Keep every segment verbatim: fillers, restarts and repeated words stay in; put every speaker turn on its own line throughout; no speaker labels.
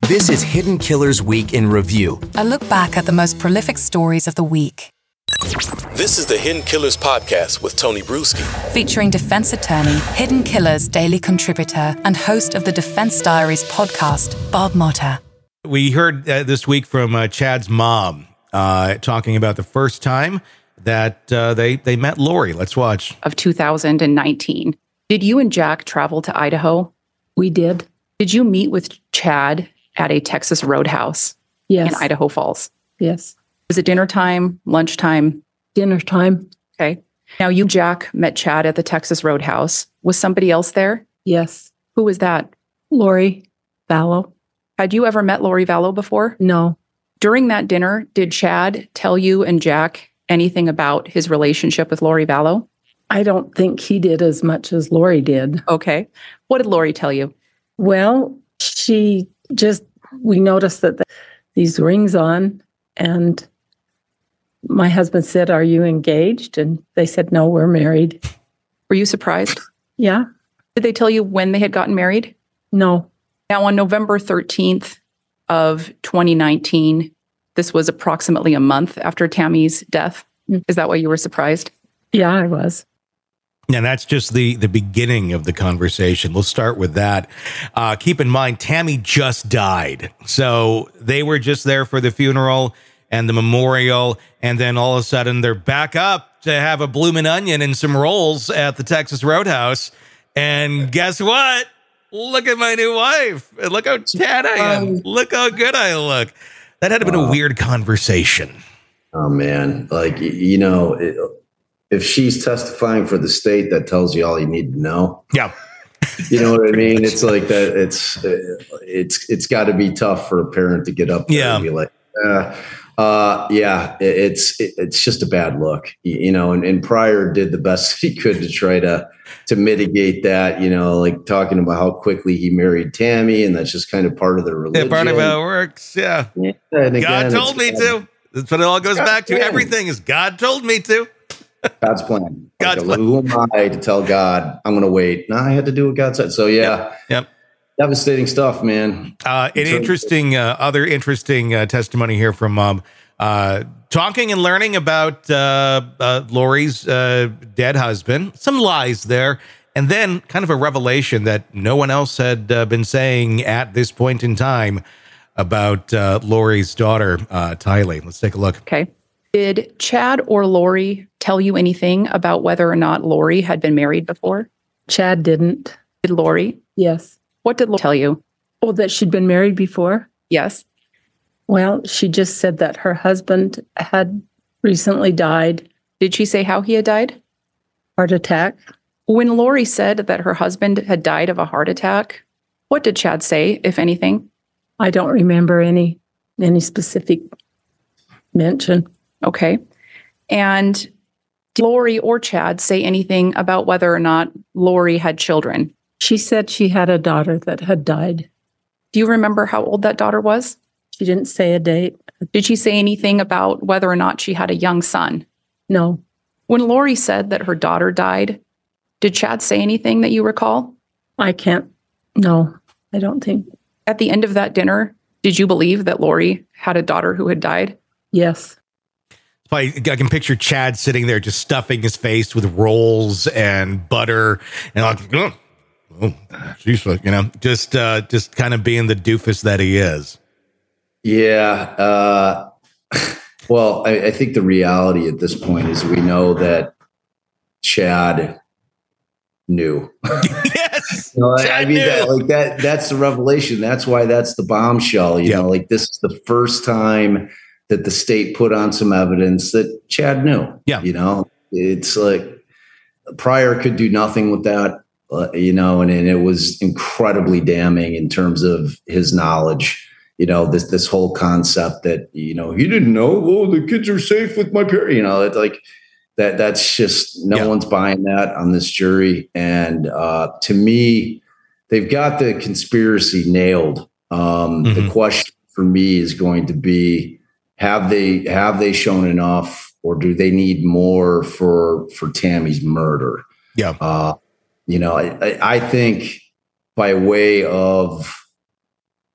This is Hidden Killers Week in Review.
A look back at the most prolific stories of the week.
This is the Hidden Killers podcast with Tony Bruschi.
Featuring defense attorney, Hidden Killers daily contributor, and host of the Defense Diaries podcast, Bob Motta.
We heard uh, this week from uh, Chad's mom uh, talking about the first time that uh, they, they met Lori. Let's watch.
Of two thousand nineteen. Did you and Jack travel to Idaho?
We did.
Did you meet with Chad at a Texas Roadhouse
Yes.
in Idaho Falls?
Yes.
Was it dinner time, lunchtime?
Dinner time?
Okay. Now, you, Jack, met Chad at the Texas Roadhouse. Was somebody else there?
Yes.
Who was that?
Lori Vallow?
Had you ever met Lori Vallow before?
No.
During that dinner, did Chad tell you and Jack anything about his relationship with Lori Vallow?
I don't think he did as much as Lori did.
Okay. What did Lori tell you?
Well, she just, we noticed that the, these rings on, and my husband said, "Are you engaged?" And they said, "No, we're married."
Were you surprised?
Yeah.
Did they tell you when they had gotten married?
No.
Now, on November thirteenth of twenty nineteen, this was approximately a month after Tammy's death. Is that why you were surprised?
Yeah, I was.
And that's just the, the beginning of the conversation. We'll start with that. Uh, keep in mind, Tammy just died. So they were just there for the funeral and the memorial. And then all of a sudden they're back up to have a bloomin' onion and some rolls at the Texas Roadhouse. And guess what? Look at my new wife. And look how tan I am. Look how good I look. That had been a weird conversation.
Oh, man. Like, you know, it, if she's testifying for the state, that tells you all you need to know.
Yeah.
You know what I mean? It's like that. It's, it's, it's got to be tough for a parent to get up there
yeah.
and be like, uh, uh, yeah, it, it's, it, it's just a bad look, you know, and, and Pryor did the best he could to try to, to mitigate that, you know, like talking about how quickly he married Tammy. And that's just kind of part of the religion.
Yeah, part of how it works. Yeah.
yeah and again,
God told me to. That's what it all goes back to. Everything is God told me to.
God's plan.
God's
like,
plan.
Who am I to tell God I'm going to wait? No, I had to do what God said. So yeah,
Yep. yep.
Devastating stuff, man.
Uh, an interesting, uh, other interesting uh, testimony here from Mom, uh, talking and learning about uh, uh, Lori's uh, dead husband. Some lies there, and then kind of a revelation that no one else had uh, been saying at this point in time about uh, Lori's daughter, uh, Tylee. Let's take a look.
Okay. Did Chad or Lori tell you anything about whether or not Lori had been married before?
Chad didn't.
Did Lori?
Yes.
What did Lori tell you?
Oh, that she'd been married before?
Yes.
Well, she just said that her husband had recently died.
Did she say how he had died?
Heart attack.
When Lori said that her husband had died of a heart attack, what did Chad say, if anything?
I don't remember any any specific mention.
Okay. And did Lori or Chad say anything about whether or not Lori had children?
She said she had a daughter that had died.
Do you remember how old that daughter was?
She didn't say a date.
Did she say anything about whether or not she had a young son?
No.
When Lori said that her daughter died, did Chad say anything that you recall?
I can't. No, I don't think.
At the end of that dinner, did you believe that Lori had a daughter who had died?
Yes.
I can picture Chad sitting there just stuffing his face with rolls and butter and like, oh, oh she's like, you know, just uh, just kind of being the doofus that he is.
Yeah. Uh, well, I, I think the reality at this point is we know that Chad knew.
Yes.
You know,
Chad
I mean,
knew.
that, like that, that's the revelation. That's why that's the bombshell. You
Yep.
know, like this is the first time that the state put on some evidence that Chad knew.
Yeah.
You know, it's like Pryor could do nothing with that, uh, you know, and, and it was incredibly damning in terms of his knowledge. You know, this this whole concept that, you know, he didn't know, oh, the kids are safe with my parents. You know, it's like that. That's just no
Yeah.
one's buying that on this jury. And uh, to me, they've got the conspiracy nailed. Um,
Mm-hmm.
The question for me is going to be, have they have they shown enough, or do they need more for for Tammy's murder?
Yeah.
Uh, you know, I, I think by way of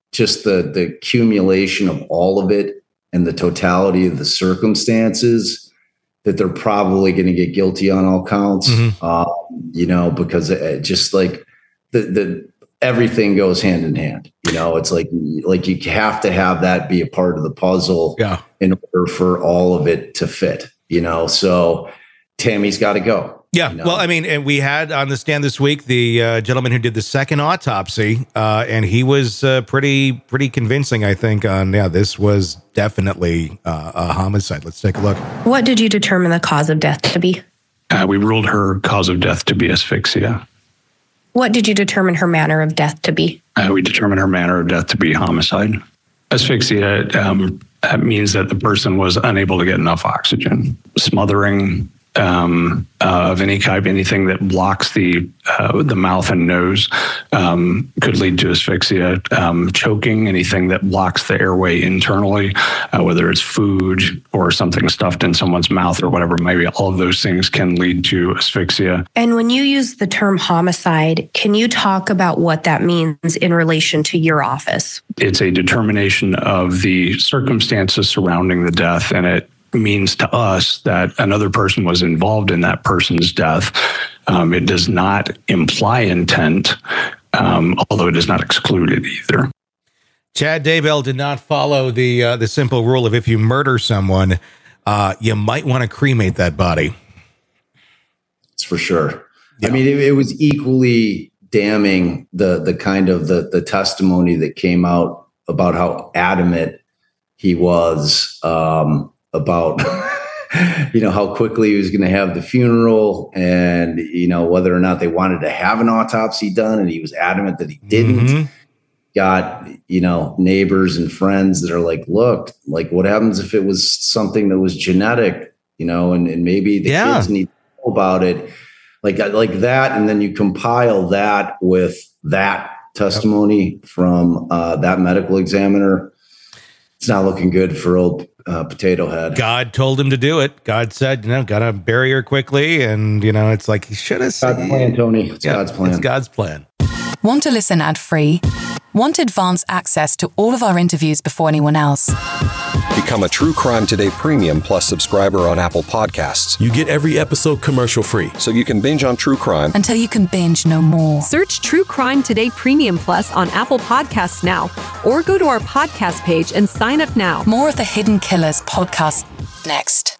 just the the accumulation of all of it and the totality of the circumstances, that they're probably going to get guilty on all counts. Mm-hmm. Uh, you know, because it, just like the the everything goes hand in hand. You know, it's like like you have to have that be a part of the puzzle, yeah, in order for all of it to fit. You know, so Tammy's got to go.
Yeah,
you know?
Well, I mean, and we had on the stand this week the uh, gentleman who did the second autopsy, uh, and he was uh, pretty pretty convincing, I think, on, yeah, this was definitely uh, a homicide. Let's take a look.
What did you determine the cause of death to be?
Uh, we ruled her cause of death to be asphyxia.
What did you determine her manner of death to be?
Uh, we determined her manner of death to be homicide. Asphyxia um, that means that the person was unable to get enough oxygen. Smothering um, uh, of any kind, anything that blocks the uh, the mouth and nose um, could lead to asphyxia. Um, choking, anything that blocks the airway internally, uh, whether it's food or something stuffed in someone's mouth or whatever, maybe all of those things can lead to asphyxia.
And when you use the term homicide, can you talk about what that means in relation to your office?
It's a determination of the circumstances surrounding the death, and it means to us that another person was involved in that person's death. Um, it does not imply intent, um, although it does not exclude it either.
Chad Daybell did not follow the uh, the simple rule of if you murder someone, uh, you might want to cremate that body.
It's for sure. Yeah. I mean, it, it was equally damning, the the kind of the the testimony that came out about how adamant he was um, about, you know, how quickly he was going to have the funeral, and, you know, whether or not they wanted to have an autopsy done. And he was adamant that he didn't. Mm-hmm. Got, you know, neighbors and friends that are like, look, like, what happens if it was something that was genetic, you know, and, and maybe the yeah. kids need to know about it, like, like that. And then you compile that with that testimony yep. from uh, that medical examiner. It's not looking good for old uh, Potato Head.
God told him to do it. God said, you know, gotta bury her quickly. And, you know, it's like, he should have said.
God's plan, Tony. It's
yeah,
God's plan.
It's God's plan.
Want to listen ad-free? Want advanced access to all of our interviews before anyone else?
Become a True Crime Today Premium Plus subscriber on Apple Podcasts.
You get every episode commercial free,
so you can binge on true crime
until you can binge no more.
Search True Crime Today Premium Plus on Apple Podcasts now, or go to our podcast page and sign up now.
More of the Hidden Killers podcast next.